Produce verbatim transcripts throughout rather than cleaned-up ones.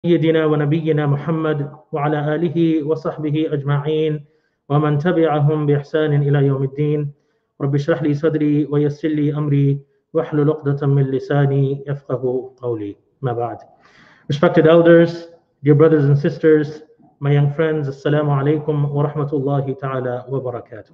سيدنا ونبينا محمد وعلى آله وصحبه أجمعين ومن تبعهم بإحسان إلى يوم الدين. رب اشرح لي صدري ويسر لي أمري واحلل عقدة من لساني يفقه قولي. ما بعد. Respected elders, dear brothers and sisters, my young friends, Assalamu alaikum wa rahmatullahi ta'ala wa barakatuh.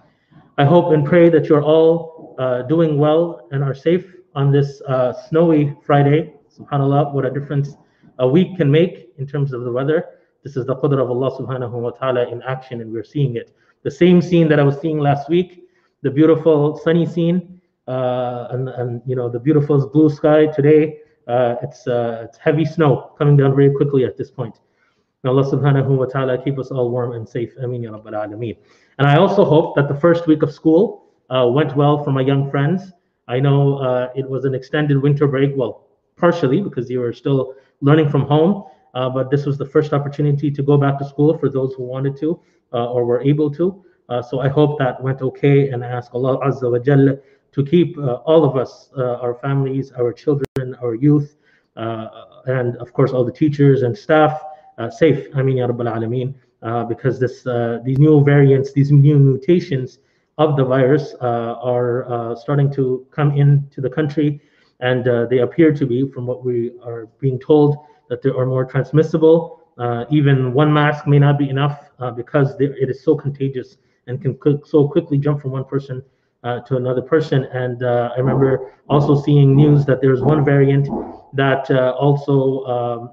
I hope and pray that you're all uh, doing well and are safe on this uh, snowy Friday. SubhanAllah, what a difference a week can make in terms of the weather. This is the qadr of Allah subhanahu wa ta'ala in action, and we're seeing it. The same scene that I was seeing last week, the beautiful sunny scene, uh, and, and you know the beautiful blue sky today. Uh, it's uh, it's heavy snow coming down very quickly at this point. May Allah subhanahu wa ta'ala keep us all warm and safe. Ameen ya Rabbal Alameen. And I also hope that the first week of school uh, went well for my young friends. I know uh, it was an extended winter break, well, partially because you were still learning from home, uh, but this was the first opportunity to go back to school for those who wanted to uh, or were able to. Uh, so I hope that went okay, and I ask Allah Azza wa Jalla to keep uh, all of us, uh, our families, our children, our youth, uh, and of course all the teachers and staff uh, safe. Ameen ya Rabbal Alameen. Uh, because this, uh, these new variants, these new mutations of the virus uh, are uh, starting to come into the country, and uh, they appear to be, from what we are being told, that they are more transmissible. Uh, even one mask may not be enough uh, because they, it is so contagious and can quick, so quickly jump from one person uh, to another person. And uh, I remember also seeing news that there's one variant that uh, also um,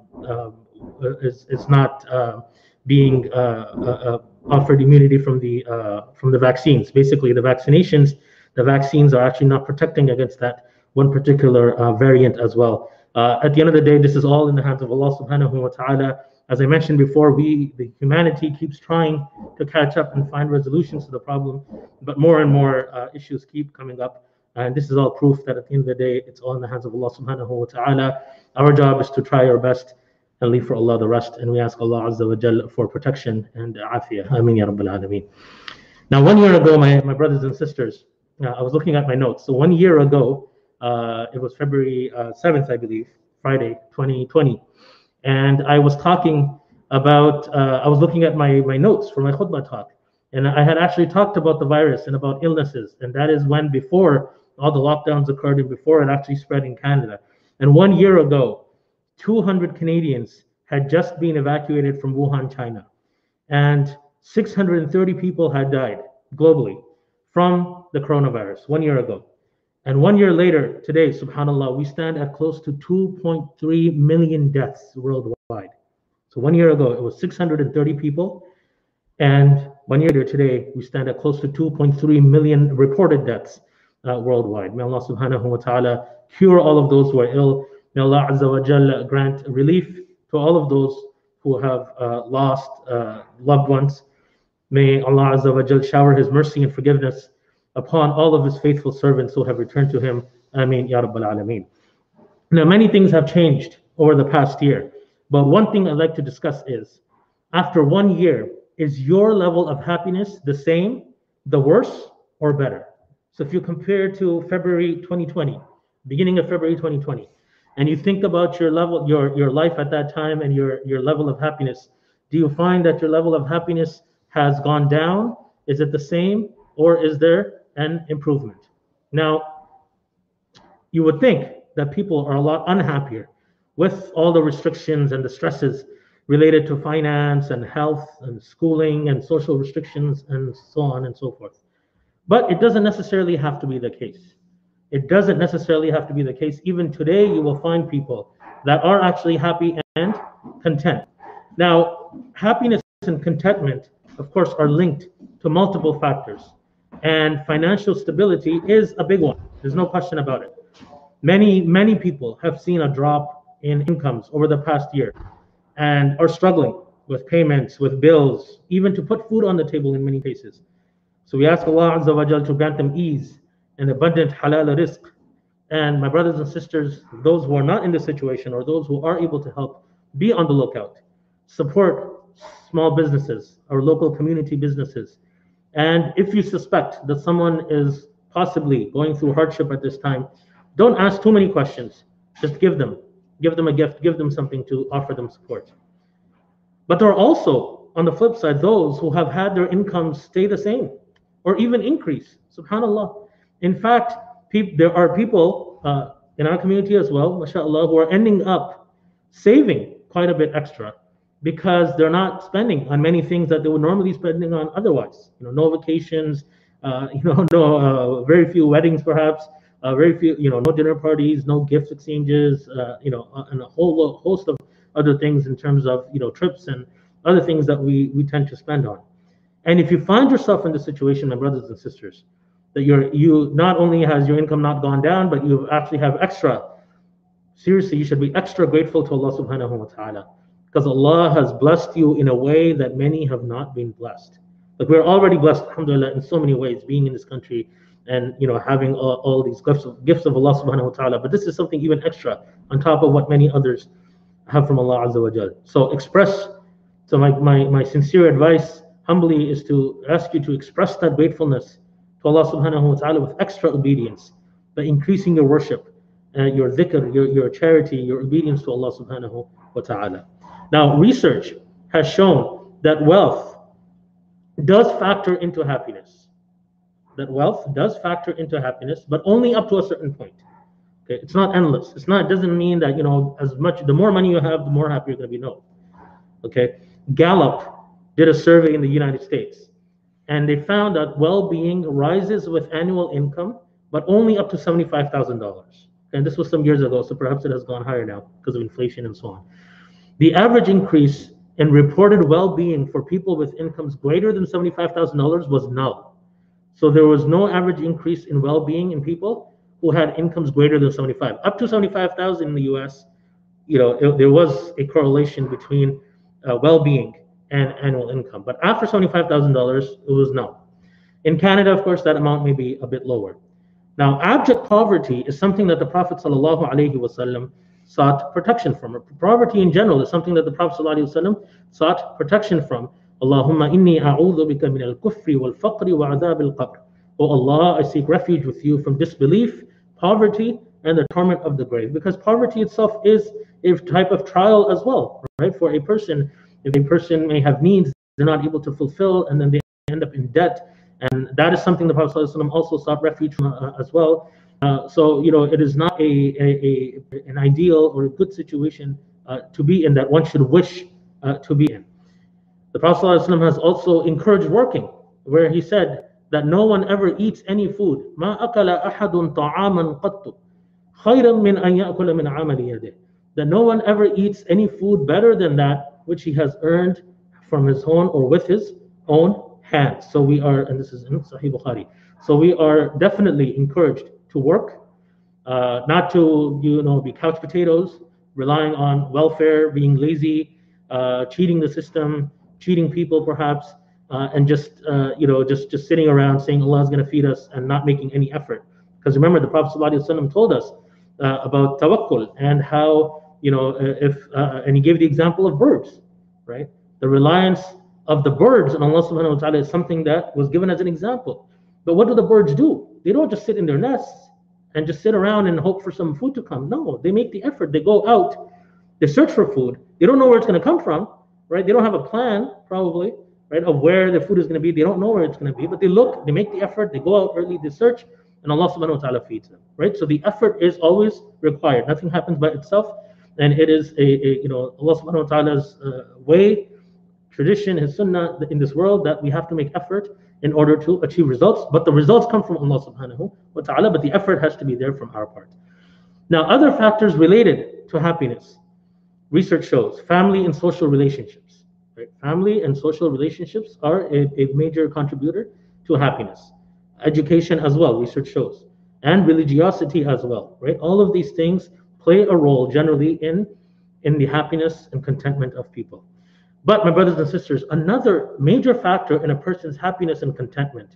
uh, is, is not uh, being uh, uh, offered immunity from the uh, from the vaccines. Basically, the vaccinations, the vaccines are actually not protecting against that one particular uh, variant as well. Uh, at the end of the day, this is all in the hands of Allah subhanahu wa ta'ala. As I mentioned before, we, the humanity, keeps trying to catch up and find resolutions to the problem, but more and more uh, issues keep coming up. And this is all proof that at the end of the day, it's all in the hands of Allah subhanahu wa ta'ala. Our job is to try our best and leave for Allah the rest, and we ask Allah Azza wa Jal for protection and afiyah. Ameen ya Rabbal Alameen. Now, one year ago, my, my brothers and sisters, uh, I was looking at my notes. So one year ago, uh, it was February uh, seventh, I believe, Friday, twenty twenty. And I was talking about, uh, I was looking at my, my notes for my khutbah talk. And I had actually talked about the virus and about illnesses. And that is when, before all the lockdowns occurred and before it actually spread in Canada. And one year ago, two hundred Canadians had just been evacuated from Wuhan, China, and six hundred thirty people had died globally from the coronavirus one year ago. And one year later, today, subhanAllah, we stand at close to two point three million deaths worldwide. So one year ago, it was six hundred thirty people, and one year later today, we stand at close to two point three million reported deaths uh, worldwide. May Allah subhanahu wa ta'ala cure all of those who are ill. May Allah Azza wa Jalla grant relief to all of those who have uh, lost uh, loved ones. May Allah Azza wa Jalla shower His mercy and forgiveness upon all of His faithful servants who have returned to Him. Ameen ya Rabbal Alameen. Now, many things have changed over the past year, but one thing I'd like to discuss is, after one year, is your level of happiness the same, the worse, or better? So if you compare to February twenty twenty, beginning of February twenty twenty, and you think about your level, your, your life at that time and your, your level of happiness, do you find that your level of happiness has gone down? Is it the same, or is there an improvement? Now, you would think that people are a lot unhappier with all the restrictions and the stresses related to finance and health and schooling and social restrictions and so on and so forth. But it doesn't necessarily have to be the case. It doesn't necessarily have to be the case. Even today, you will find people that are actually happy and content. Now, happiness and contentment, of course, are linked to multiple factors. And financial stability is a big one. There's no question about it. Many, many people have seen a drop in incomes over the past year and are struggling with payments, with bills, even to put food on the table in many cases. So we ask Allah Azza wa Jal to grant them ease and abundant halal rizq. And my brothers and sisters, those who are not in this situation or those who are able to help, be on the lookout. Support small businesses or local community businesses. And if you suspect that someone is possibly going through hardship at this time, don't ask too many questions. Just give them. give them a gift, give them something to offer them support. But there are also, on the flip side, those who have had their incomes stay the same or even increase. SubhanAllah. In fact, there are people uh, in our community as well, mashallah, who are ending up saving quite a bit extra because they're not spending on many things that they would normally be spending on otherwise. You know, no vacations, uh, you know, no uh, very few weddings perhaps, uh, very few, you know, no dinner parties, no gift exchanges, uh, you know, and a whole host of other things in terms of, you know, trips and other things that we we tend to spend on. And if you find yourself in this situation, my brothers and sisters, that you're you not only has your income not gone down, but you actually have extra. Seriously, you should be extra grateful to Allah subhanahu wa ta'ala, because Allah has blessed you in a way that many have not been blessed. Like we're already blessed, alhamdulillah, in so many ways, being in this country and you know having all, all these gifts of, gifts of Allah subhanahu wa ta'ala. But this is something even extra on top of what many others have from Allah azza wa jal. So express, so my, my, my sincere advice humbly is to ask you to express that gratefulness to Allah subhanahu wa ta'ala with extra obedience, by increasing your worship, uh, your dhikr, your, your charity, your obedience to Allah subhanahu wa ta'ala. Now, research has shown that wealth does factor into happiness. That wealth does factor into happiness, but only up to a certain point. Okay, it's not endless. It's not. It doesn't mean that you know as much. The more money you have, the more happy you're going to be. No. Okay. Gallup did a survey in the United States, and they found that well-being rises with annual income, but only up to seventy-five thousand dollars. And this was some years ago, so perhaps it has gone higher now because of inflation and so on. The average increase in reported well-being for people with incomes greater than seventy-five thousand dollars was null. So there was no average increase in well-being in people who had incomes greater than seventy-five. Up to seventy-five thousand in the U S, you know, it, there was a correlation between uh, well-being and annual income. But after seventy-five thousand dollars, it was no. In Canada, of course, that amount may be a bit lower. Now, abject poverty is something that the Prophet ﷺ sought protection from. Poverty in general is something that the Prophet ﷺ sought protection from. Allahumma inni a'udhu bika min al-kufri wal-faqri wa'adhab al-qabr. Oh Allah, I seek refuge with you from disbelief, poverty, and the torment of the grave. Because poverty itself is a type of trial as well, right? For a person, if a person may have needs they're not able to fulfill, and then they end up in debt. And that is something the Prophet ﷺ also sought refuge from uh, as well. Uh, so, you know, it is not a, a, a an ideal or a good situation uh, to be in, that one should wish uh, to be in. The Prophet ﷺ has also encouraged working, where he said that no one ever eats any food. مَا أَكَلَ أَحَدٌ طَعَامًا قَطُّ خَيْرًا مِنْ أَنْ يَأْكُلَ مِنْ عَمَلِ يَدِهِ. That no one ever eats any food better than that which he has earned from his own or with his own hands. So we are, and this is in Sahih Bukhari, so we are definitely encouraged to work, uh, not to, you know, be couch potatoes, relying on welfare, being lazy, uh, cheating the system, cheating people perhaps, uh, and just, uh, you know, just, just sitting around saying Allah is going to feed us and not making any effort. Because remember, the Prophet ﷺ told us uh, about tawakkul and how, you know, if, uh, and he gave the example of birds, right? The reliance of the birds on Allah subhanahu wa ta'ala is something that was given as an example. But what do the birds do? They don't just sit in their nests and just sit around and hope for some food to come. No, they make the effort. They go out, they search for food. They don't know where it's going to come from, right? They don't have a plan, probably, right, of where the food is going to be. They don't know where it's going to be, but they look, they make the effort, they go out early, they search, and Allah subhanahu wa ta'ala feeds them, right? So the effort is always required. Nothing happens by itself, and it is a, a you know, Allah subhanahu wa ta'ala's uh, way, tradition, his sunnah in this world, that we have to make effort in order to achieve results. But the results come from Allah subhanahu wa ta'ala, but the effort has to be there from our part. Now, other factors related to happiness, research shows family and social relationships. Right? Family and social relationships are a, a major contributor to happiness. Education as well, research shows, and religiosity as well. Right? All of these things play a role generally in, in the happiness and contentment of people. But my brothers and sisters, another major factor in a person's happiness and contentment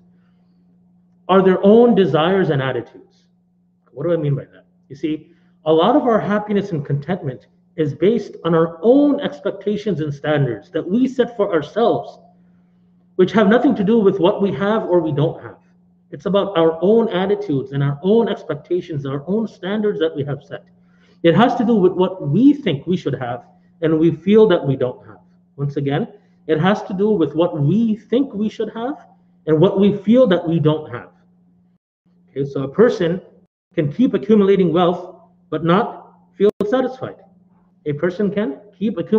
are their own desires and attitudes. What do I mean by that? You see, a lot of our happiness and contentment is based on our own expectations and standards that we set for ourselves, which have nothing to do with what we have or we don't have. It's about our own attitudes and our own expectations, our own standards that we have set. It has to do with what we think we should have and we feel that we don't have. Once again, it has to do with what we think we should have and what we feel that we don't have. Okay, so a person can keep accumulating wealth but not feel satisfied. A person can keep accumulating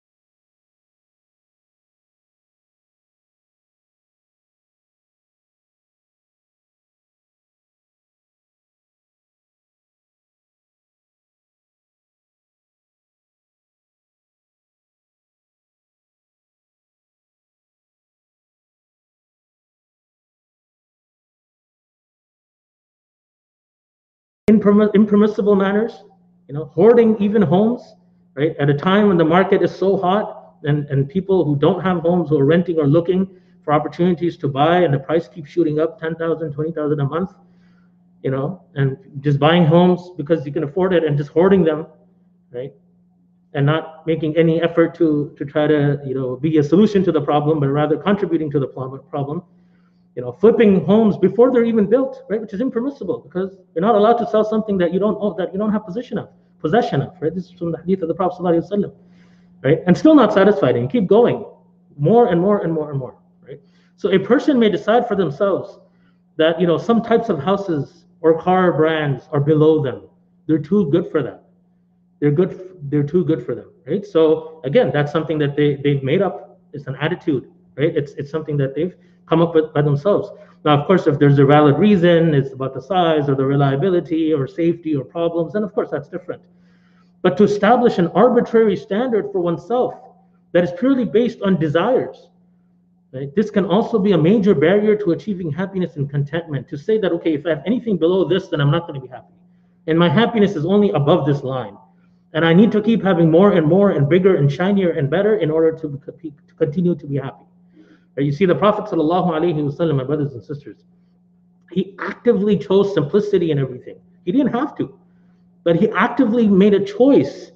impermissible manners, you know, hoarding even homes, right? At a time when the market is so hot and, and people who don't have homes who are renting are looking for opportunities to buy and the price keeps shooting up ten thousand, twenty thousand a month, you know, and just buying homes because you can afford it and just hoarding them, right? And not making any effort to, to try to, you know, be a solution to the problem, but rather contributing to the problem. You know, flipping homes before they're even built, right? Which is impermissible because you're not allowed to sell something that you don't own, that you don't have possession of, possession of, right? This is from the hadith of the Prophet ﷺ, right? And still not satisfied, and keep going, more and more and more and more, right? So a person may decide for themselves that, you know, some types of houses or car brands are below them. They're too good for them. They're good. They're too good for them, right? So again, that's something that they they've made up. It's an attitude, right? It's it's something that they've come up with by themselves. Now, of course, if there's a valid reason, it's about the size or the reliability or safety or problems, then of course that's different. But to establish an arbitrary standard for oneself that is purely based on desires, right? This can also be a major barrier to achieving happiness and contentment. To say that, okay, if I have anything below this, then I'm not going to be happy. And my happiness is only above this line. And I need to keep having more and more and bigger and shinier and better in order to, to continue to be happy. You see, the Prophet ﷺ, my brothers and sisters, he actively chose simplicity in everything. He didn't have to, but he actively made a choice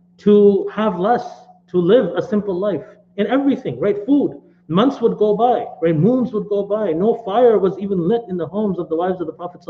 to have less, to live a simple life in everything, right? Food. Months would go by, right? Moons would go by. No fire was even lit in the homes of the wives of the Prophet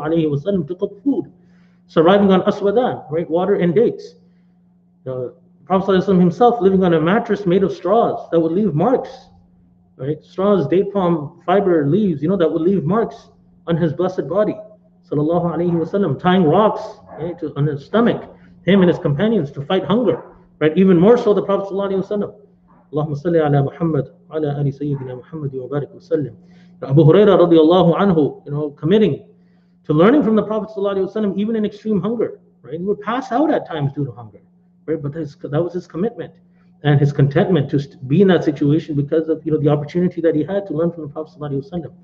ﷺ to cook food. Surviving on aswadan, right? Water and dates. The Prophet ﷺ himself living on a mattress made of straws that would leave marks. Right? Straws, date palm fiber leaves, you know, that would leave marks on his blessed body. Sallallahu Alaihi Wasallam, tying rocks, right, to, on his stomach, him and his companions to fight hunger. Right? Even more so the Prophet Sallallahu Alaihi Wasallam. Allahumma salli ala Muhammad, ala ali Sayyidina Muhammad wa barik wa sallim. Abu Hurairah radiallahu anhu, you know, committing to learning from the Prophet Sallallahu Alaihi Wasallam even in extreme hunger. Right? He would pass out at times due to hunger. Right? But his, that was his commitment and his contentment to be in that situation because of, you know, the opportunity that he had to learn from the Prophet ﷺ.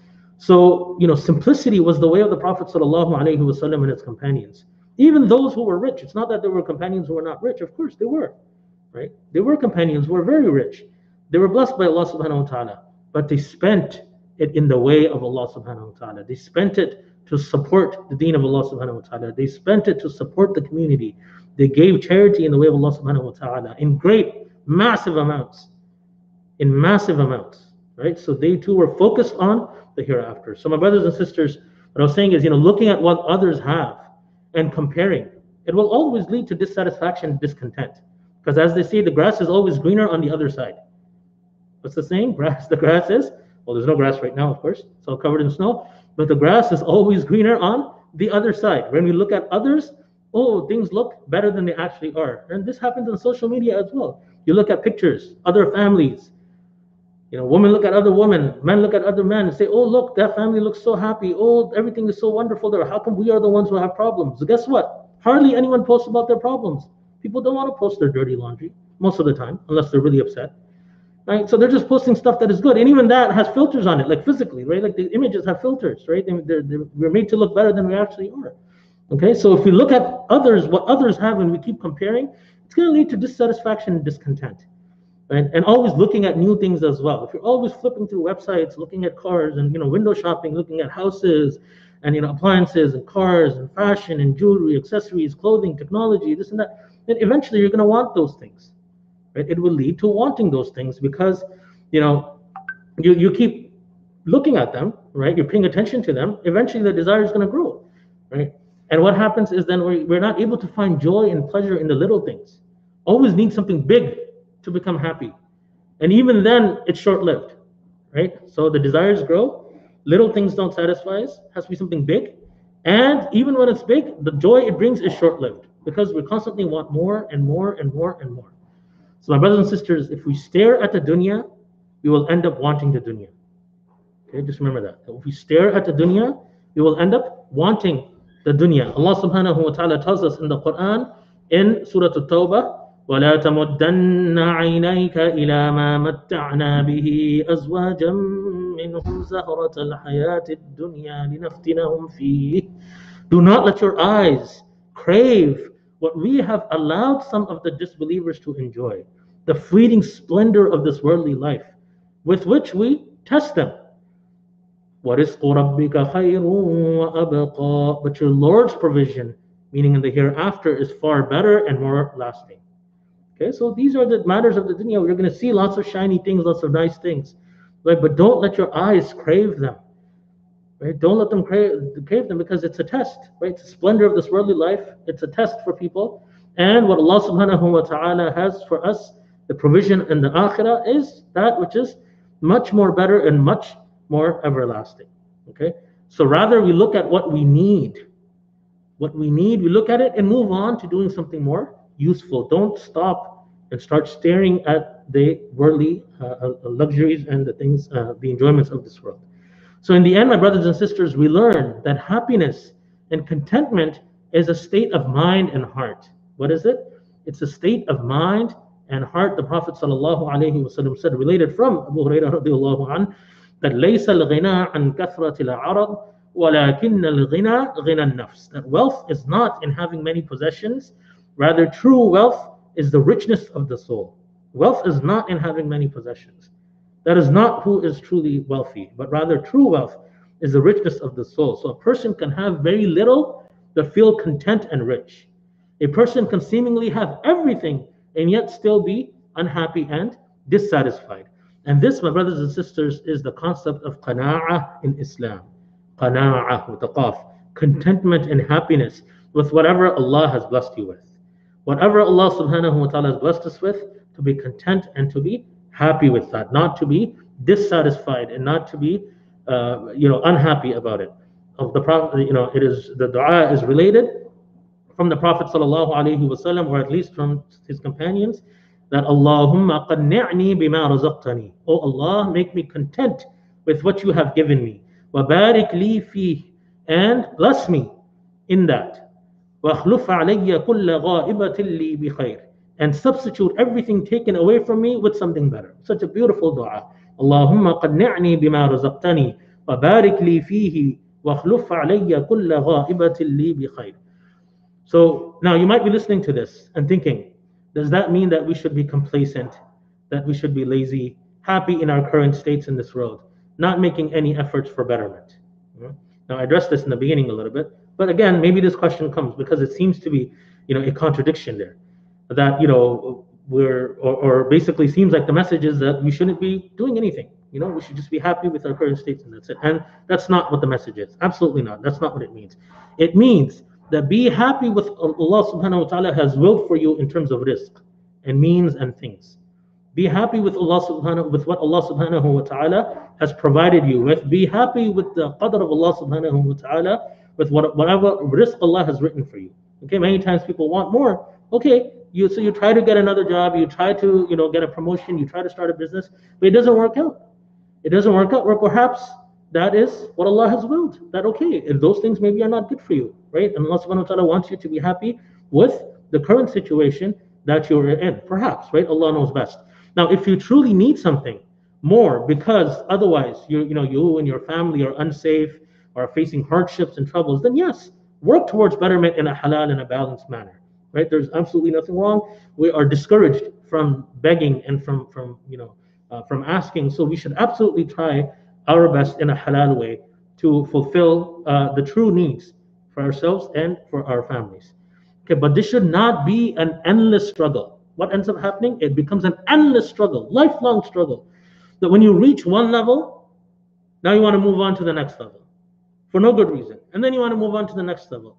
So, you know, simplicity was the way of the Prophet ﷺ and his companions. Even those who were rich, it's not that there were companions who were not rich. Of course, they were, right? There were companions who were very rich. They were blessed by Allah subhanahu wa ta'ala, but they spent it in the way of Allah subhanahu wa ta'ala. They spent it to support the deen of Allah subhanahu wa ta'ala. They spent it to support the community. They gave charity in the way of Allah subhanahu wa ta'ala in great, massive amounts. In massive amounts, right? So they too were focused on the hereafter. So my brothers and sisters, what I was saying is, you know, looking at what others have and comparing, it will always lead to dissatisfaction and discontent. Because as they say, the grass is always greener on the other side. What's the saying? Grass, the grass is, well, there's no grass right now, of course. It's all covered in snow. But the grass is always greener on the other side. When we look at others, oh, things look better than they actually are. And this happens on social media as well. You look at pictures, other families. You know, women look at other women, men look at other men and say, oh, look, that family looks so happy. Oh, everything is so wonderful there. How come we are the ones who have problems? So guess what? Hardly anyone posts about their problems. People don't want to post their dirty laundry most of the time, unless they're really upset. Right? So they're just posting stuff that is good. And even that has filters on it, like physically, right? Like the images have filters, right? They're, they're, we're made to look better than we actually are. Okay, so if we look at others, what others have, and we keep comparing, it's going to lead to dissatisfaction and discontent. Right? And always looking at new things as well. If you're always flipping through websites, looking at cars and, you know, window shopping, looking at houses and, you know, appliances and cars and fashion and jewelry, accessories, clothing, technology, this and that, then eventually you're going to want those things. Right? It will lead to wanting those things because, you know, you, you keep looking at them, right? You're paying attention to them. Eventually the desire is going to grow, right? And what happens is then we're, we're not able to find joy and pleasure in the little things. Always need something big to become happy. And even then, it's short-lived, right? So the desires grow, little things don't satisfy us, has to be something big. And even when it's big, the joy it brings is short-lived because we constantly want more and more and more and more. So my brothers and sisters, if we stare at the dunya, we will end up wanting the dunya. Okay, just remember that. If we stare at the dunya, we will end up wanting the dunya. Allah subhanahu wa ta'ala tells us in the Quran, in Surah At-Tawbah, وَلَا تَمُدَّنَّ عَيْنَيْكَ إِلَى مَا مَتَّعْنَا بِهِ أَزْوَاجًا مِّنْهُمْ زَهْرَةَ الْحَيَاةِ الدُّنْيَا لِنَفْتِنَهُمْ فِيهِ. Do not let your eyes crave what we have allowed some of the disbelievers to enjoy, the fleeting splendor of this worldly life, with which we test them. وَرِزْقُ رَبِّكَ خَيْرٌ وَأَبْقَى. But your Lord's provision, meaning in the hereafter, is far better and more lasting. Okay, so these are the matters of the dunya. You're going to see lots of shiny things, lots of nice things, right? But don't let your eyes crave them, right? Don't let them crave, crave them because it's a test, right? It's a splendor of this worldly life. It's a test for people. And what Allah subhanahu wa ta'ala has for us, the provision in the akhirah, is that which is much more better and much more everlasting. Okay, so rather we look at what we need. What we need, we look at it and move on to doing something more useful. Don't stop and start staring at the worldly uh, luxuries and the things, uh, the enjoyments of this world. So in the end, my brothers and sisters, we learn that happiness and contentment is a state of mind and heart. What is it? It's a state of mind and heart. The Prophet sallallahu alaihi wasallam said, related from Abu Hurairah radiallahu anhu, that لَيْسَ الْغِنَى عَنْ كَثْرَةِ الْعَرَضِ وَلَكِنَّ الْغِنَى غِنَى النَّفْسِ. That wealth is not in having many possessions, rather true wealth is the richness of the soul. Wealth is not in having many possessions. That is not who is truly wealthy, but rather true wealth is the richness of the soul. So a person can have very little but feel content and rich. A person can seemingly have everything and yet still be unhappy and dissatisfied. And this, my brothers and sisters, is the concept of qana'ah in Islam. Qana'ah with the qaf. Contentment and happiness with whatever Allah has blessed you with. Whatever Allah subhanahu wa ta'ala has blessed us with, to be content and to be happy with that, not to be dissatisfied and not to be uh, you know, unhappy about it. Of the Prophet, you know, it is the dua is related from the Prophet sallallahu alaihi wasallam, or at least from his companions, that Allahumma qanni'ni bima razaqtani. Oh Allah, make me content with what you have given me. Wa barik li fihi, and bless me in that. Wa akhluf alayya kulla gha'ibatin li bi khair, and substitute everything taken away from me with something better. Such a beautiful dua. Allahumma qanni'ni bima razaqtani wa barik li fihi wa akhluf alayya kulla gha'ibatin li bi khair. So now you might be listening to this and thinking, does that mean that we should be complacent, that we should be lazy, happy in our current states in this world, not making any efforts for betterment? Now I addressed this in the beginning a little bit, but again, maybe this question comes because it seems to be, you know, a contradiction there. That, you know, we're, or, or basically seems like the message is that we shouldn't be doing anything. You know, we should just be happy with our current states and that's it. And that's not what the message is. Absolutely not. That's not what it means. It means that be happy with Allah subhanahu wa ta'ala has willed for you in terms of rizq and means and things. Be happy with Allah subhanahu with what Allah subhanahu wa ta'ala has provided you with. Be happy with the qadr of Allah subhanahu wa ta'ala, with what, whatever rizq Allah has written for you. Okay, many times people want more. Okay, you so you try to get another job, you try to, you know, get a promotion, you try to start a business, but it doesn't work out. It doesn't work out, or perhaps that is what Allah has willed. That okay, and those things maybe are not good for you, right? And Allah subhanahu wa ta'ala wants you to be happy with the current situation that you're in, perhaps, right? Allah knows best. Now, if you truly need something more because otherwise you you know you and your family are unsafe or are facing hardships and troubles, then yes, work towards betterment in a halal and a balanced manner, right? There's absolutely nothing wrong. We are discouraged from begging and from from you know uh, from asking, so we should absolutely try our best in a halal way to fulfill uh, the true needs for ourselves and for our families. Okay, but this should not be an endless struggle. What ends up happening? It becomes an endless struggle, lifelong struggle. That when you reach one level, now you want to move on to the next level for no good reason. And then you want to move on to the next level.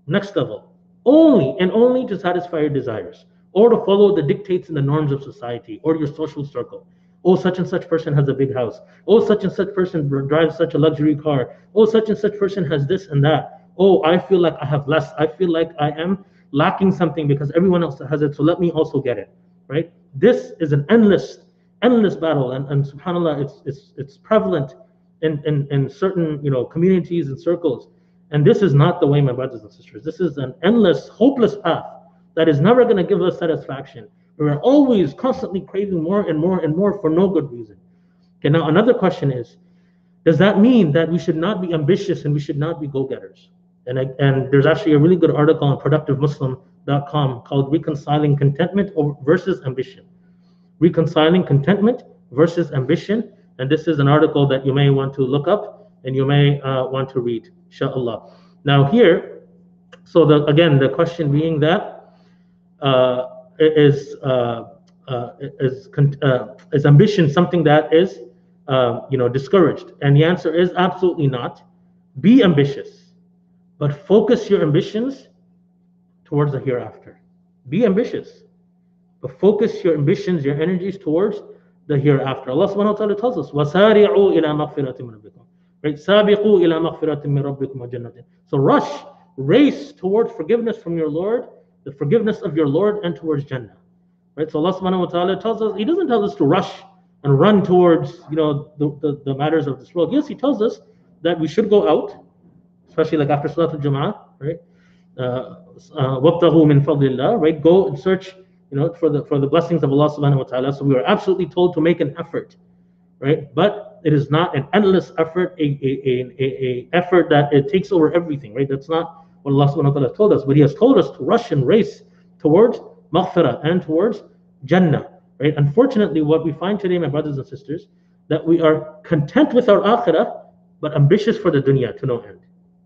next level, only and only to satisfy your desires, or to follow the dictates and the norms of society or your social circle. Oh, such and such person has a big house. Oh, such and such person drives such a luxury car. Oh, such and such person has this and that. Oh, I feel like I have less. I feel like I am lacking something because everyone else has it, so let me also get it, right? This is an endless, endless battle, and, and subhanAllah, it's, it's, it's prevalent in, in, in certain, you know, communities and circles. And this is not the way, my brothers and sisters. This is an endless, hopeless path that is never going to give us satisfaction. We're always constantly craving more and more and more for no good reason. Okay, now another question is, does that mean that we should not be ambitious and we should not be go-getters? And, I, and there's actually a really good article on productive muslim dot com called Reconciling Contentment versus Ambition. Reconciling Contentment versus Ambition. And this is an article that you may want to look up and you may uh, want to read, inshallah. Now here, so the, again, the question being that, uh, is uh, uh, is uh, is ambition something that is uh, you know discouraged? And the answer is absolutely not. Be ambitious, but focus your ambitions towards the hereafter. Be ambitious, but focus your ambitions, your energies towards the hereafter. Allah subhanahu wa ta'ala tells us, وَسَارِعُوا إِلَى مَغْفِرَةٍ مِّن رَبِّكُمْ, right? سَابِقُوا إِلَى مَغْفِرَةٍ مِّن رَبِّكُمْ وَجَنَّةٍ. So rush, race towards forgiveness from your Lord, the forgiveness of your Lord, and towards Jannah, right? So Allah subhanahu wa ta'ala tells us, He doesn't tell us to rush and run towards, you know, the, the, the matters of this world. Yes, He tells us that we should go out, especially like after Salat al-Jum'ah, right? وَابْتَغُوا مِن فَضْلِ اللَّهِ, right? Go and search, you know, for the for the blessings of Allah subhanahu wa ta'ala. So we are absolutely told to make an effort, right? But it is not an endless effort, a, a, a, a effort that it takes over everything, right? That's not what Allah subhanahu wa ta'ala told us, but He has told us to rush and race towards maghfirah and towards Jannah, right? Unfortunately, what we find today, my brothers and sisters, that we are content with our akhirah, but ambitious for the dunya to no end.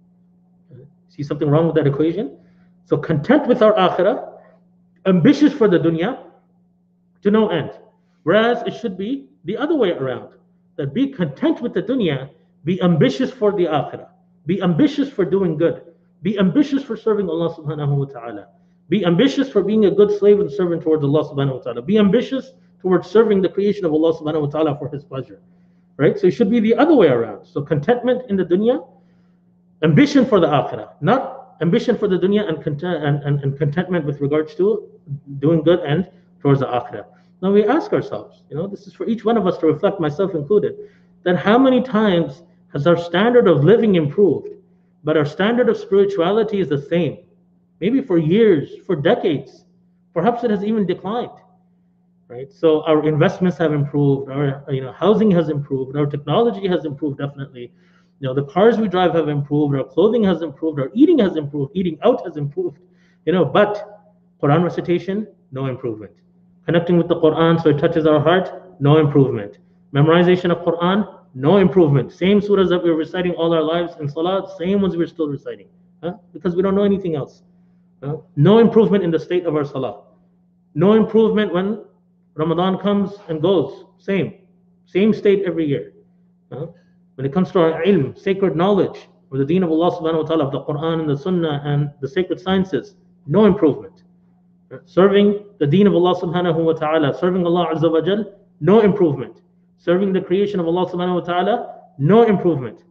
See something wrong with that equation? So content with our akhirah, ambitious for the dunya to no end. Whereas it should be the other way around, that be content with the dunya, be ambitious for the akhirah, be ambitious for doing good, be ambitious for serving Allah subhanahu wa ta'ala. Be ambitious for being a good slave and servant towards Allah subhanahu wa ta'ala. Be ambitious towards serving the creation of Allah subhanahu wa ta'ala for His pleasure. Right? So it should be the other way around. So contentment in the dunya, ambition for the akhirah. Not ambition for the dunya and, content, and, and, and contentment with regards to doing good and towards the akhirah. Now we ask ourselves, you know, this is for each one of us to reflect, myself included, that how many times has our standard of living improved, but our standard of spirituality is the same, maybe for years, for decades. Perhaps it has even declined, right? So our investments have improved, our you know housing has improved, our technology has improved definitely. You know, the cars we drive have improved, our clothing has improved, our eating has improved, eating out has improved, you know, but Quran recitation, no improvement. Connecting with the Quran so it touches our heart, no improvement. Memorization of Quran, no improvement. Same surahs that we were reciting all our lives in salat, same ones we're still reciting, huh? Because we don't know anything else. Huh? No improvement in the state of our salah. No improvement when Ramadan comes and goes. Same. Same state every year. Huh? When it comes to our ilm, sacred knowledge, or the deen of Allah subhanahu wa ta'ala, of the Quran and the Sunnah and the sacred sciences, no improvement. Huh? Serving the deen of Allah subhanahu wa ta'ala, serving Allah azza wa jal, no improvement. Serving the creation of Allah subhanahu wa ta'ala, no improvement.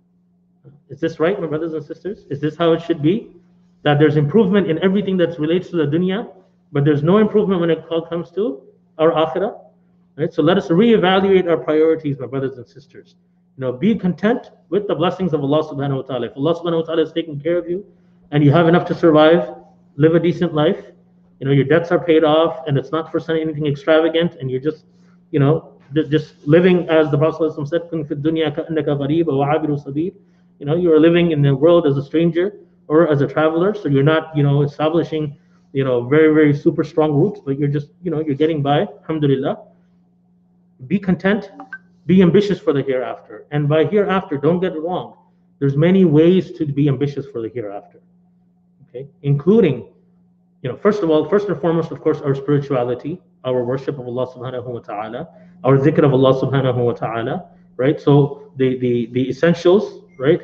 Is this right, my brothers and sisters? Is this how it should be? That there's improvement in everything that relates to the dunya, but there's no improvement when it comes to our akhirah? Right? So let us reevaluate our priorities, my brothers and sisters. You know, be content with the blessings of Allah subhanahu wa ta'ala. If Allah subhanahu wa ta'ala is taking care of you and you have enough to survive, live a decent life, you know, your debts are paid off and it's not for anything extravagant, and you're just, you know, just living as the Prophet said, you know, you are living in the world as a stranger or as a traveler, so you're not, you know, establishing, you know, very, very super strong roots, but you're just, you know, you're getting by, alhamdulillah. Be content, be ambitious for the hereafter. And by hereafter, don't get it wrong, there's many ways to be ambitious for the hereafter, okay, including, you know, first of all, first and foremost, of course, our spirituality, our worship of Allah subhanahu wa ta'ala, our dhikr of Allah subhanahu wa ta'ala, right? So the, the, the essentials, right?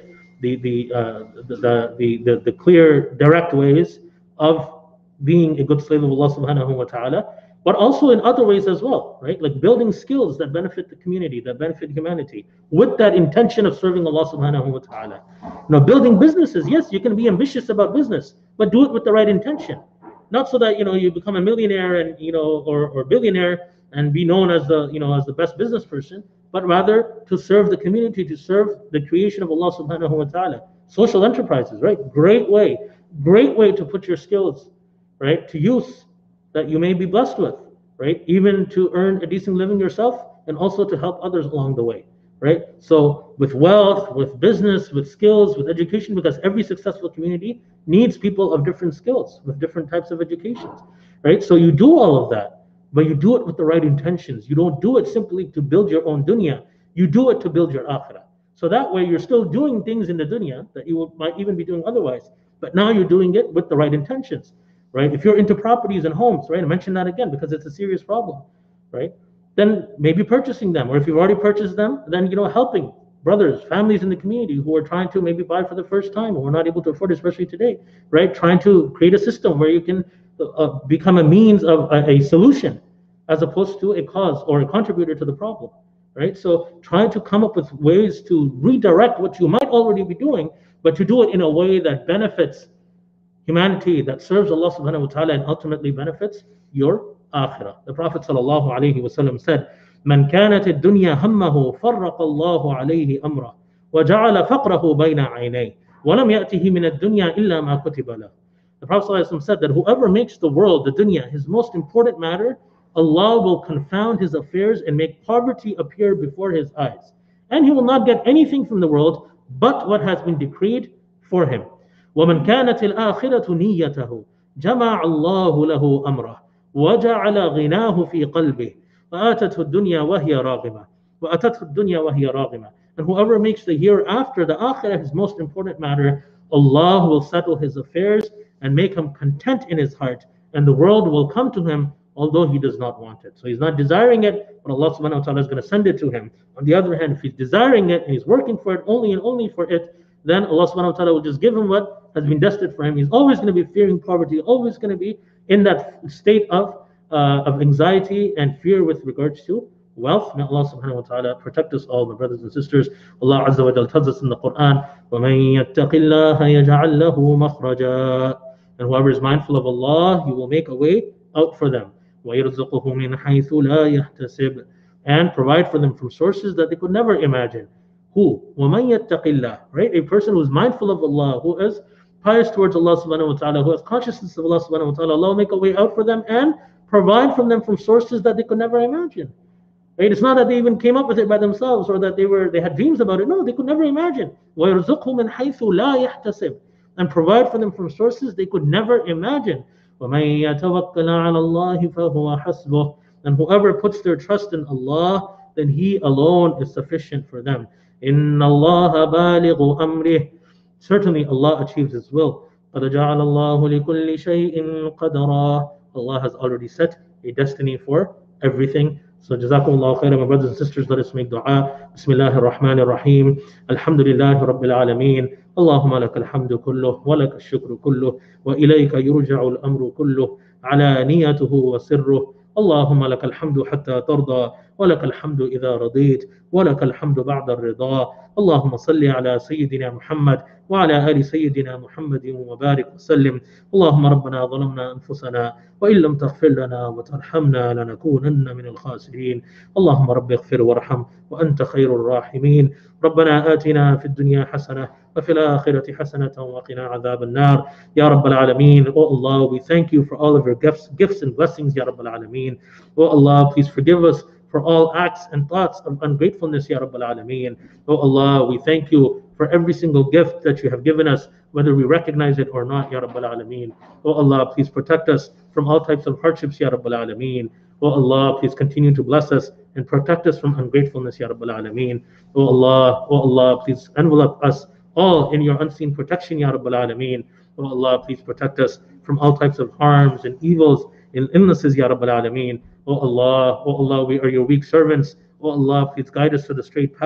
the the, uh, the, the, the, the clear, direct ways of being a good slave of Allah subhanahu wa ta'ala, but also in other ways as well, right? Like building skills that benefit the community, that benefit humanity, with that intention of serving Allah subhanahu wa ta'ala. You know, building businesses, yes, you can be ambitious about business, but do it with the right intention. Not so that, you know, you become a millionaire and, you know, or, or billionaire and be known as the, you know, as the best business person, but rather to serve the community, to serve the creation of Allah subhanahu wa ta'ala. Social enterprises, right? Great way, great way to put your skills, right, to use that you may be blessed with, right? Even to earn a decent living yourself and also to help others along the way, right? So with wealth, with business, with skills, with education, because every successful community needs people of different skills, with different types of educations, right? So you do all of that, but you do it with the right intentions. You don't do it simply to build your own dunya. You do it to build your akhirah. So that way you're still doing things in the dunya that you might even be doing otherwise, but now you're doing it with the right intentions, right? If you're into properties and homes, right? I mention that again because it's a serious problem, right? Then maybe purchasing them, or if you've already purchased them, then, you know, helping brothers, families in the community who are trying to maybe buy for the first time or are not able to afford it, especially today, right? Trying to create a system where you can uh, become a means of a, a solution as opposed to a cause or a contributor to the problem, right? So trying to come up with ways to redirect what you might already be doing, but to do it in a way that benefits humanity, that serves Allah subhanahu wa ta'ala and ultimately benefits your akhirah. The Prophet sallallahu alayhi wa sallam said, من كانت الدنيا همه فرق الله عليه أمره وجعل فقره بين عينيه ولم يأته من الدنيا إلا ما كتب له. The Prophet sallallahu alayhi wa sallam said that whoever makes the world, the dunya, his most important matter, Allah will confound his affairs and make poverty appear before his eyes. And he will not get anything from the world but what has been decreed for him. ومن كانت الآخرة نيته جمع الله له أمره وجعل غناه في قلبه وآتته الدنيا وهي راغمة وأتته الدنيا وهي راغمة. And whoever makes the hereafter, the akhirah, his most important matter, Allah will settle his affairs and make him content in his heart, and the world will come to him although he does not want it. So he's not desiring it, but Allah subhanahu wa ta'ala is going to send it to him. On the other hand, if he's desiring it and he's working for it only and only for it, then Allah subhanahu wa ta'ala will just give him what has been destined for him. He's always going to be fearing poverty, always going to be in that state of uh, of anxiety and fear with regards to wealth. May Allah subhanahu wa ta'ala protect us all, my brothers and sisters. Allah Azza wa Jal tells us in the Quran, وَمَن يَتَّقِ اللَّهَ يَجْعَل لَهُ مَخْرَجًا. And whoever is mindful of Allah, you will make a way out for them. وَيَرْزُقُهُ مِنْ حَيْثُ لَا يَحْتَسِبُ. And provide for them from sources that they could never imagine. Who? وَمَن يَتَّقِ اللَّهِ. Right? A person who is mindful of Allah, who is pious towards Allah subhanahu wa ta'ala, who has consciousness of Allah subhanahu wa ta'ala, Allah will make a way out for them and provide from them from sources that they could never imagine. Right? It's not that they even came up with it by themselves or that they were they had dreams about it. No, they could never imagine. وَيَرْزُقْهُ مِنْ حَيْثُ لَا يَحْتَسِبُ. And provide for them from sources they could never imagine. وَمَن يَتَوَكَّلَ عَلَى اللَّهِ فَهُوَ حَسْبُهُ. And whoever puts their trust in Allah, then He alone is sufficient for them. إِنَّ اللَّهَ بَالِغُ أَمْرِهِ. Certainly Allah achieves His will. قَدْ جَعَلَ اللَّهُ لِكُلِّ شَيْءٍ قَدْرًا. Allah has already set a destiny for everything. So Jazakumullahu khairan, my brothers and sisters, let us make dua. Bismillahir Rahmanir Rahim. Alhamdulillahi Rabbil Alameen. Allahumma lakal hamdu kulluh wa lakal shukru kulluh wa ilayka yurja'u al-amru kulluh alaniyatuhu wa sirruh. Allahumma lakal hamdu hatta tarda wa lakal hamdu idha radit wa lakal hamdu ba'da ar-rida. Allahumma salli ala Sayyidina Muhammad وعلى آل سيدنا محمد وبارك وسلم. اللهم ربنا ظلمنا أنفسنا وإن لم تغفر لنا وترحمنا لنكونن من الخاسرين. اللهم رب اغفر وارحم وأنت خير الراحمين. ربنا آتنا في الدنيا حسنة وفي الآخرة حسنة وقنا عذاب النار. يا رب العالمين. Oh Allah, we thank you for all of your gifts, gifts and blessings, Ya Rabbal Alameen. Oh Allah, please forgive us for all acts and thoughts of ungratefulness, Ya Rabbal Alameen. Oh Allah, we thank you for every single gift that you have given us, whether we recognize it or not, Ya Rabbal Alameen. Oh Allah, please protect us from all types of hardships, Ya Rabbal Alameen. Oh Allah, please continue to bless us and protect us from ungratefulness, Ya Rabbal Alameen. Oh Allah, oh Allah, please envelop us all in your unseen protection, Ya Rabbal Alameen. Oh Allah, please protect us from all types of harms and evils and illnesses, Ya Rabbal Alameen. Oh Allah, oh Allah, we are your weak servants. Oh Allah, please guide us to the straight path.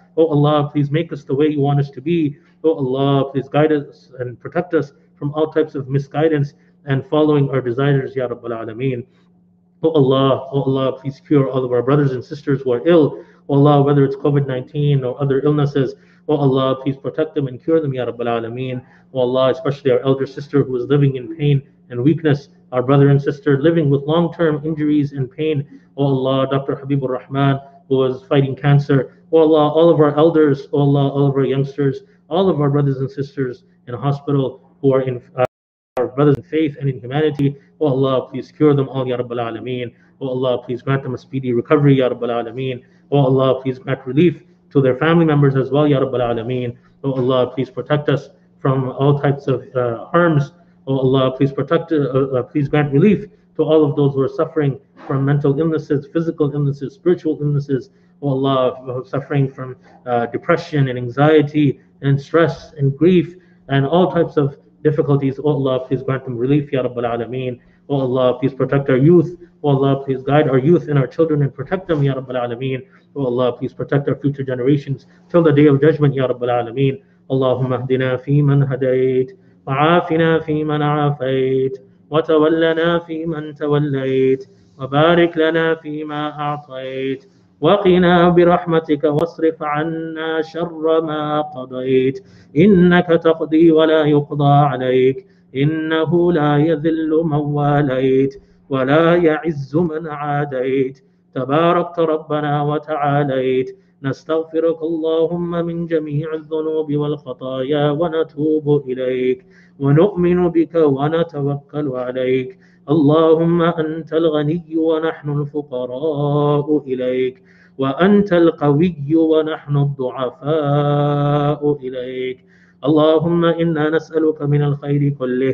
Oh Allah, please make us the way you want us to be. Oh Allah, please guide us and protect us from all types of misguidance and following our desires, Ya Rabbal Alameen. Oh Allah, oh Allah, please cure all of our brothers and sisters who are ill. Oh Allah, whether it's COVID nineteen or other illnesses, oh Allah, please protect them and cure them, Ya Rabbal Alameen. Oh Allah, especially our elder sister who is living in pain and weakness, our brother and sister living with long-term injuries and pain. Oh Allah, Doctor Habibur Rahman, who is fighting cancer. Oh Allah, all of our elders, oh Allah, all of our youngsters, all of our brothers and sisters in hospital who are in uh, our brothers in faith and in humanity. Oh Allah, please cure them all, Ya Rabbal Alameen. Oh Allah, please grant them a speedy recovery, Ya Rabbal Alameen. Oh Allah, please grant relief to their family members as well, Ya Rabbal Alameen. Oh Allah, please protect us from all types of uh, harms. Oh Allah, please protect, uh, uh, please grant relief to all of those who are suffering from mental illnesses, physical illnesses, spiritual illnesses. Oh Allah, suffering from uh, depression and anxiety and stress and grief and all types of difficulties. Oh Allah, please grant them relief, Ya Rabbal Alameen. Oh Allah, please protect our youth. Oh Allah, please guide our youth and our children and protect them, Ya Rabbal Alameen. Oh Allah, please protect our future generations till the day of judgment, Ya Rabbal Alameen. Allahumma hdina fi man hadayt, وعافنا فيمن عافيت, وتولنا فيمن توليت, وبارك لنا فيما أعطيت, وقنا برحمتك واصرف عنا شر ما قضيت, إنك تقضي ولا يقضى عليك, إنه لا يذل من واليت ولا يعز من عاديت, تباركت ربنا وتعاليت. نستغفرك اللهم من جميع الذنوب والخطايا ونتوب إليك ونؤمن بك ونتوكل عليك. اللهم أنت الغني ونحن الفقراء إليك, وأنت القوي ونحن الضعفاء إليك. اللهم إنا نسألك من الخير كله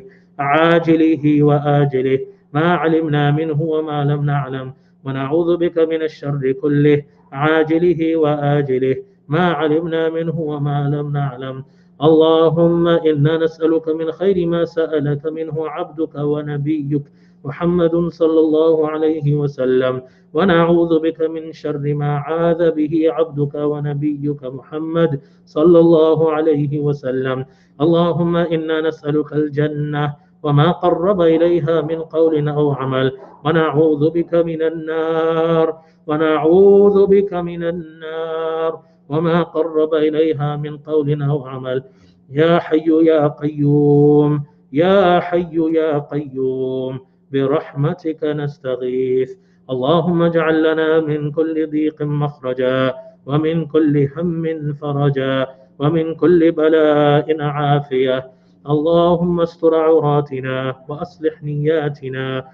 عاجله وآجله ما علمنا منه وما لم نعلم, ونعوذ بك من الشر كله عاجله وآجله ما علمنا منه وما لم نعلم. اللهم إنا نسألك من خير ما سألك منه عبدك ونبيك محمد صلى الله عليه وسلم, ونعوذ بك من شر ما عاذ به عبدك ونبيك محمد صلى الله عليه وسلم. اللهم إنا نسألك الجنة وما قرب إليها من قول أو عمل, ونعوذ بك من النار ونعوذ بك من النار وما قرب إليها من قول أو عمل. يا حي يا قيوم, يا حي يا قيوم, برحمتك نستغيث. اللهم اجعل لنا من كل ضيق مخرجا, ومن كل هم فرجا, ومن كل بلاء عافية. اللهم استر عوراتنا وأصلح نياتنا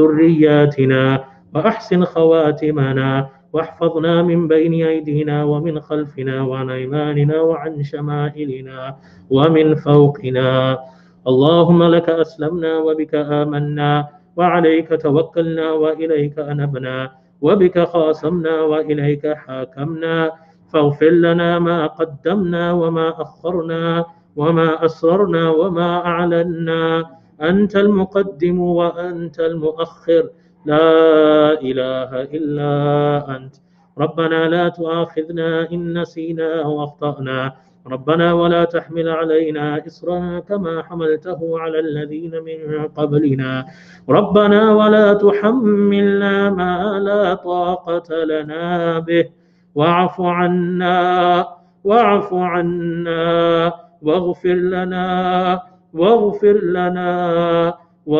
وذرياتنا وأحسن خواتمنا, واحفظنا من بين أيدينا ومن خلفنا وعن أيماننا وعن شمائلنا ومن فوقنا. اللهم لك أسلمنا وبك آمنا وعليك توكلنا وإليك أنبنا, وبك خاصمنا وإليك حاكمنا, فاغفر لنا ما قدمنا وما أخرنا وما أسررنا وما أعلنا. أنت المقدم وأنت المؤخر, لا إله إلا أنت. ربنا لا تؤاخذنا إن نسينا أو أخطأنا, ربنا ولا تحمل علينا إصرا كما حملته على الذين من قبلنا, ربنا ولا تحملنا ما لا طاقة لنا به, واعف عنا واعف عنا واغفر لنا واغفر لنا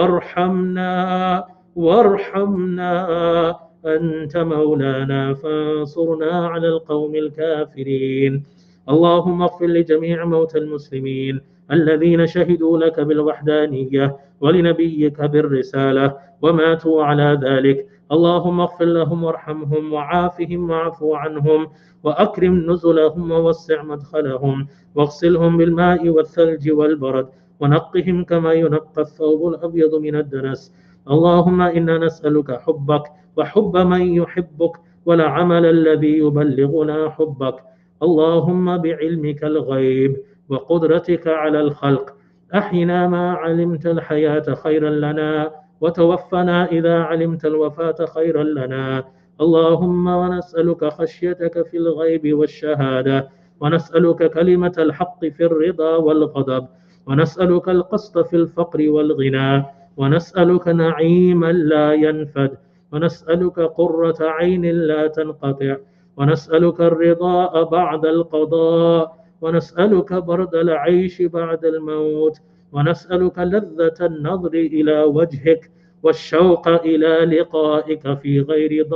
وارحمنا وارحمنا. أنت مولانا فانصرنا على القوم الكافرين. اللهم اغفر لجميع موتى المسلمين الذين شهدوا لك بالوحدانية ولنبيك بالرسالة وماتوا على ذلك. اللهم اغفر لهم وارحمهم وعافهم واعف عنهم وأكرم نزلهم ووسع مدخلهم, واغسلهم بالماء والثلج والبرد, ونقهم كما ينقى الثوب الأبيض من الدنس. اللهم إنا نسألك حبك وحب من يحبك والعمل الذي يبلغنا حبك. اللهم بعلمك الغيب وقدرتك على الخلق أحينا ما علمت الحياة خيرا لنا, وتوفنا إذا علمت الوفاة خيرا لنا. اللهم ونسألك خشيتك في الغيب والشهادة، ونسألك كلمة الحق في الرضا والغضب، ونسألك القسط في الفقر والغنى، ونسألك نعيما لا ينفد، ونسألك قرة عين لا تنقطع، ونسألك الرضاء بعد القضاء، ونسألك برد العيش بعد الموت، ونسألك لذة النظر إلى وجهك والشوق إلى لقائك في غير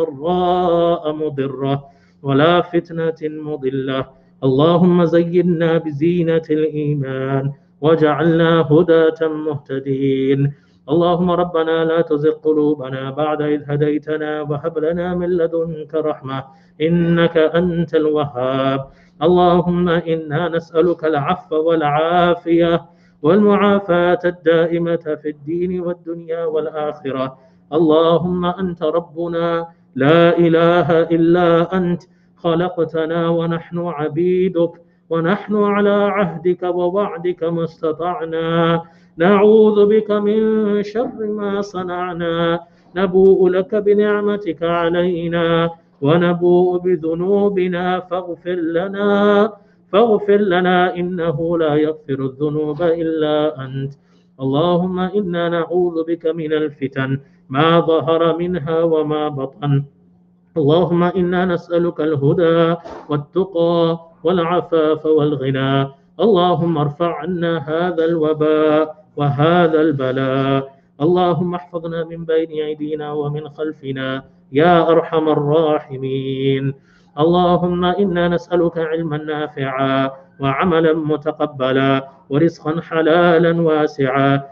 ضراء مضرة ولا فتنة مضلة. اللهم زينا بزينة الإيمان وجعلنا هداة مهتدين. اللهم ربنا لا تزغ قلوبنا بعد إذ هديتنا وهب لنا من لدنك رحمة إنك أنت الوهاب. اللهم إنا نسألك العفو والعافية والمعافاة الدائمة في الدين والدنيا والآخرة. اللهم أنت ربنا لا إله إلا أنت، خلقتنا ونحن عبيدك، ونحن على عهدك ووعدك ما استطعنا، نعوذ بك من شر ما صنعنا، نبوء لك بنعمتك علينا ونبوء بذنوبنا فاغفر لنا فاغفر لنا إنه لا يغفر الذنوب إلا أنت. اللهم إنا نعوذ بك من الفتن ما ظهر منها وما بطن. اللهم إنا نسألك الهدى والتقى والعفاف والغنى. اللهم ارفع عنا هذا الوباء وهذا البلاء. اللهم احفظنا من بين أيدينا ومن خلفنا يا أرحم الراحمين. اللهم إنا نسألك علما نافعا وعملا متقبلا ورزقا حلالا واسعا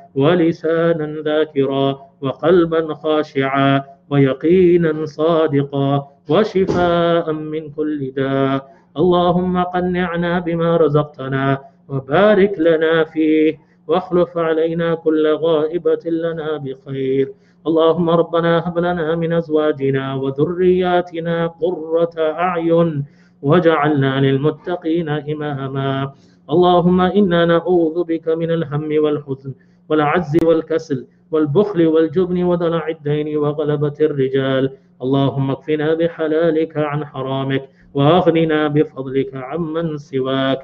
ولسانا ذاكرا وقلبا خاشعا ويقينا صادقا وشفاء من كل داء. اللهم قنعنا بما رزقتنا وبارك لنا فيه واخلف علينا كل غائبة لنا بخير. اللهم ربنا هب لنا من أزواجنا وذرياتنا قرة أعين وجعلنا للمتقين إماما. اللهم إنا نعوذ بك من الهم والحزن والعجز والكسل والبخل والجبن ودلع الدين وغلبة الرجال. اللهم اكفنا بحلالك عن حرامك وأغننا بفضلك عمن سواك.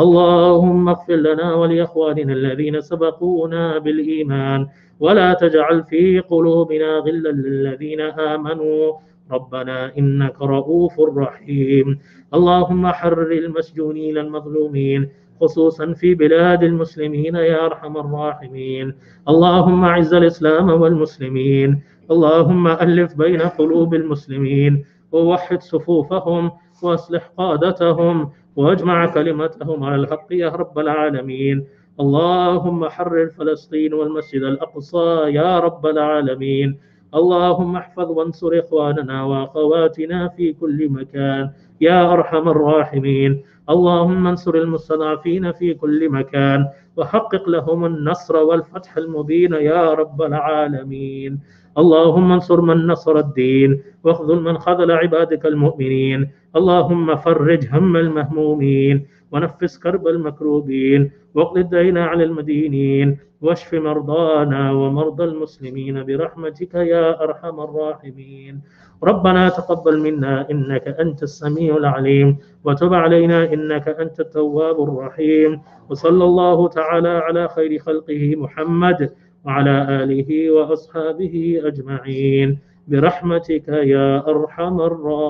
اللهم اغفر لنا ولإخواننا الذين سبقونا بالإيمان ولا تجعل في قلوبنا غلا للذين آمنوا ربنا إنك رؤوف رحيم. اللهم حرر المسجونين المظلومين خصوصا في بلاد المسلمين يا أرحم الراحمين. اللهم أعز الإسلام والمسلمين. اللهم ألف بين قلوب المسلمين ووحد صفوفهم وأصلح قادتهم واجمع كلمتهم على الحق يا رب العالمين. اللهم حرر فلسطين والمسجد الأقصى يا رب العالمين. اللهم احفظ وانصر إخواننا وأخواتنا في كل مكان يا أرحم الراحمين. اللهم انصر المستضعفين في كل مكان وحقق لهم النصر والفتح المبين يا رب العالمين. اللهم انصر من نصر الدين واخذل من خذل عبادك المؤمنين. اللهم فرج هم المهمومين ونفس كرب المكروبين واقض الدين على المدينين واشف مرضانا ومرضى المسلمين برحمتك يا أرحم الراحمين. ربنا تقبل منا إنك أنت السميع العليم وتب علينا إنك أنت التواب الرحيم. وصلى الله تعالى على خير خلقه محمد وعلى آله وأصحابه أجمعين برحمتك يا أرحم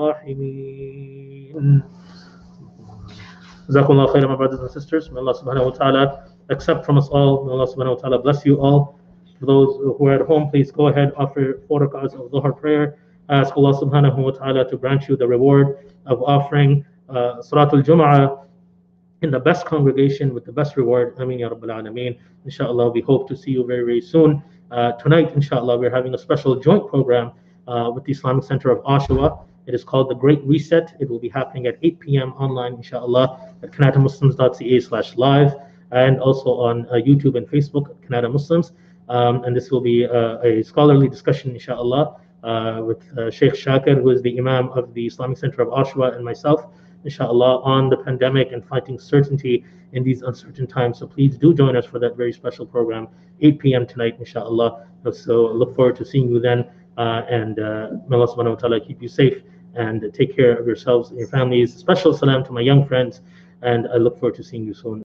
الراحمين. Jazakumullah khairan, my brothers and sisters. May Allah subhanahu wa ta'ala accept from us all. May Allah subhanahu wa ta'ala bless you all. For those who are at home, please go ahead, offer four rak'ahs of Dhuhr prayer. Ask Allah subhanahu wa ta'ala to grant you the reward of offering uh, Salatul Jum'ah in the best congregation with the best reward. Ameen ya Rabbil Alameen. Inshallah, we hope to see you very, very soon. Uh, tonight, inshallah, we're having a special joint program uh, with the Islamic Center of Oshawa. It is called The Great Reset. It will be happening at eight p m online, inshallah, at canada muslims dot c a slash live, and also on uh, YouTube and Facebook at Canada Muslims. Um, and this will be uh, a scholarly discussion, inshallah, uh, with uh, Sheikh Shakir, who is the Imam of the Islamic Center of Oshawa, and myself, inshallah, on the pandemic and finding certainty in these uncertain times. So please do join us for that very special program, eight p m tonight, inshallah. So look forward to seeing you then. Uh, and uh, may Allah subhanahu wa ta'ala keep you safe and take care of yourselves and your families. Special salam to my young friends, and I look forward to seeing you soon.